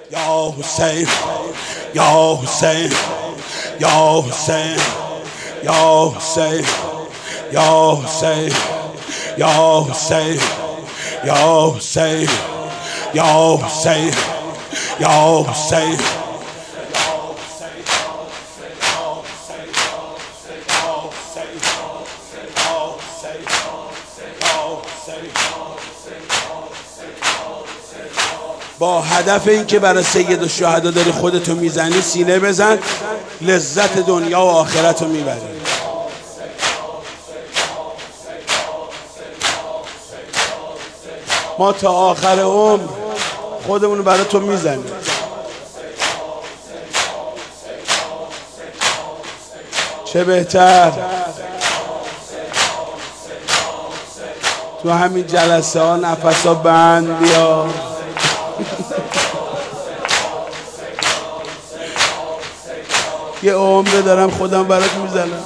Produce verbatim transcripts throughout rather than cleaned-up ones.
یا حسین یا حسین یا حسین یا حسین یا حسین یا حسین یا حسین یا حسین یا حسین با هدف این که برای سید الشهدا داری خودتو میزنی سینه بزن، لذت دنیا و آخرت رو میبری. ما تا آخر عمر خودمون برای تو میزنیم. چه بهتر تو همین جلسه ها نفسا بند بیا. یه عمره دارم خودم برات میزنم.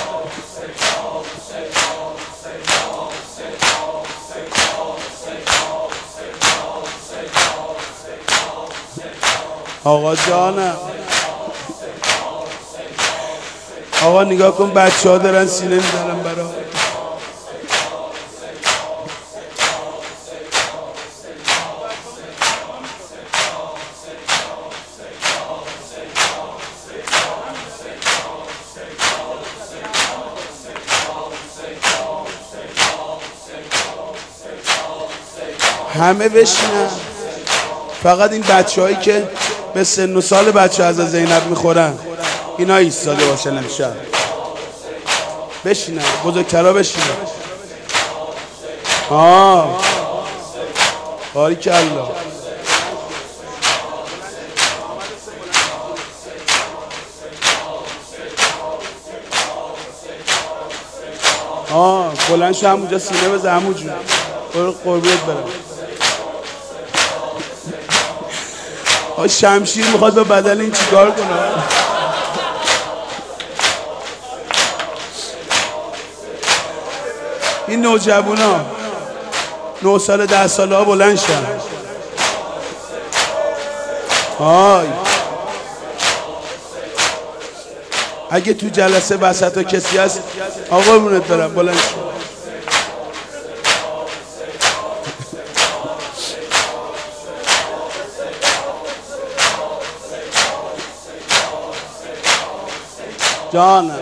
آقا جانم، آقا نگاه کن بچه ها دارن سینه میزنن برا. همه بشینن، فقط این بچه هایی که به سن و سال بچه از زینب میخورن اینا ایستاده باشن امشب. بشینن، بزرگترا بشینن. آه باریکالله. آه بلند شو همونجا سینه بزن همونجا. برو قربیت برم. شمشیر میخواد به بدن این چیکار کنه؟ این نوجوونا نه سال ده ساله ها بلند شن. آی اگه تو جلسه وسط ها کسی هست آقا بونت برم بلند شن. جانم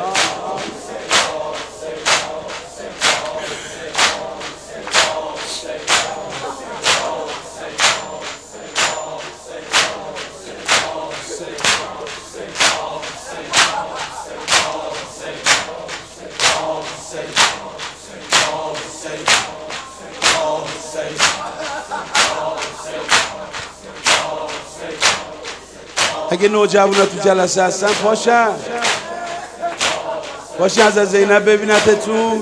اگه نوجوانا تو جلسه هستن پاشن باشی از زینب ببینتتون.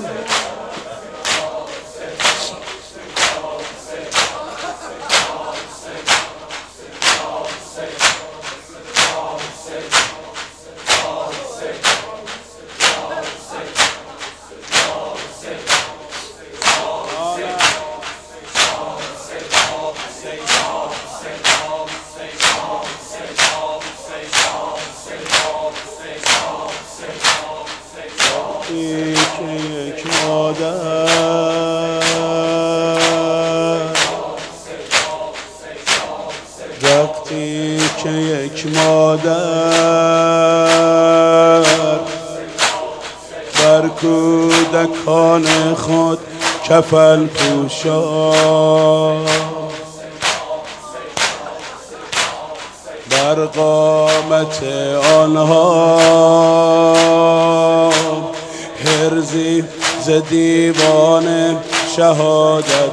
یک مادر وقتی که یک مادر بر کودکان خود کفل پوشان بر قامت آنها هرزی ز دیوان شهادت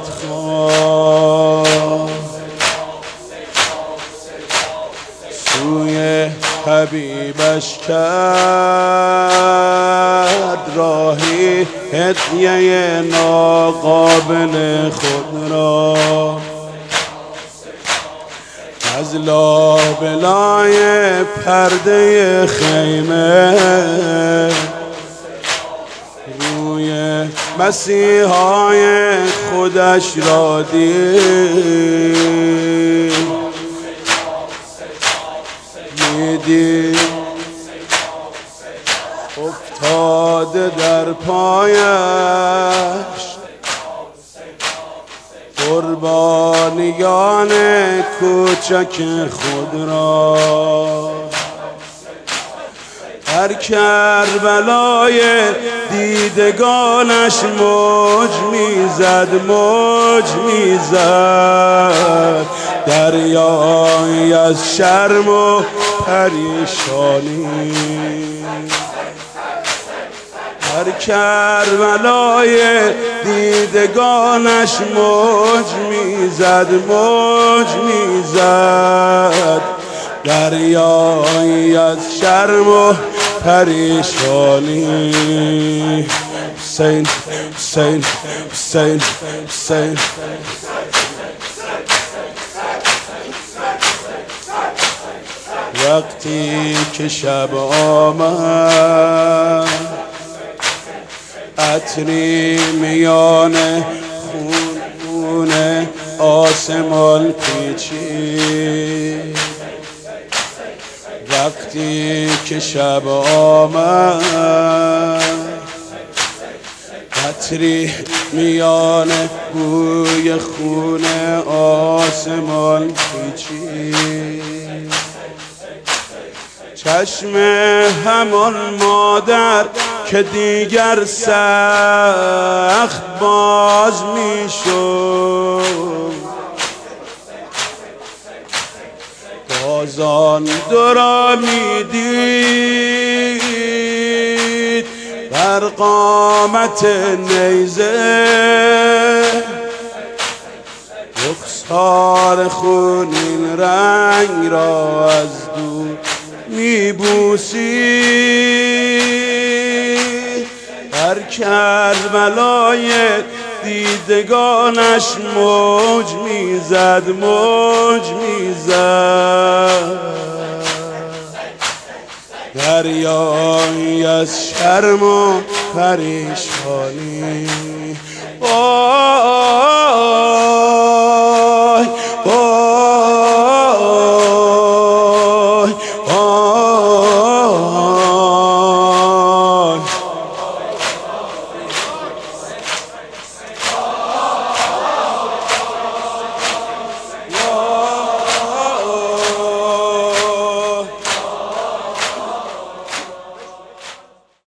خوان سوی حبیبش کرد راهی هدیه ناقابل خود را از لابلای پرده خیمه روی مسیحای خودش را دید میدید افتاده در پایش قربانیان کوچک خود را. در کربلای دیدگانش موج میزد موج میزد دریایی از شرم و پریشانی. در کربلای دیدگانش موج میزد موج میزد دریایی از شرم و پریشانی. حسین حسین حسین حسین وقتی که شب آمد عطری میان خون آسمان پیچید. وقتی که شب آمد عطری میان بوی خون آسمان پیچید. چشم همان مادر که دیگر سخت باز میشد بازان دو را میدید بر قامت نیزه رخسار خونین رنگ را از دور میبوسید. در کربلای دیدگانش موج میزد موج میزد دریایی از شرم و پریشانی.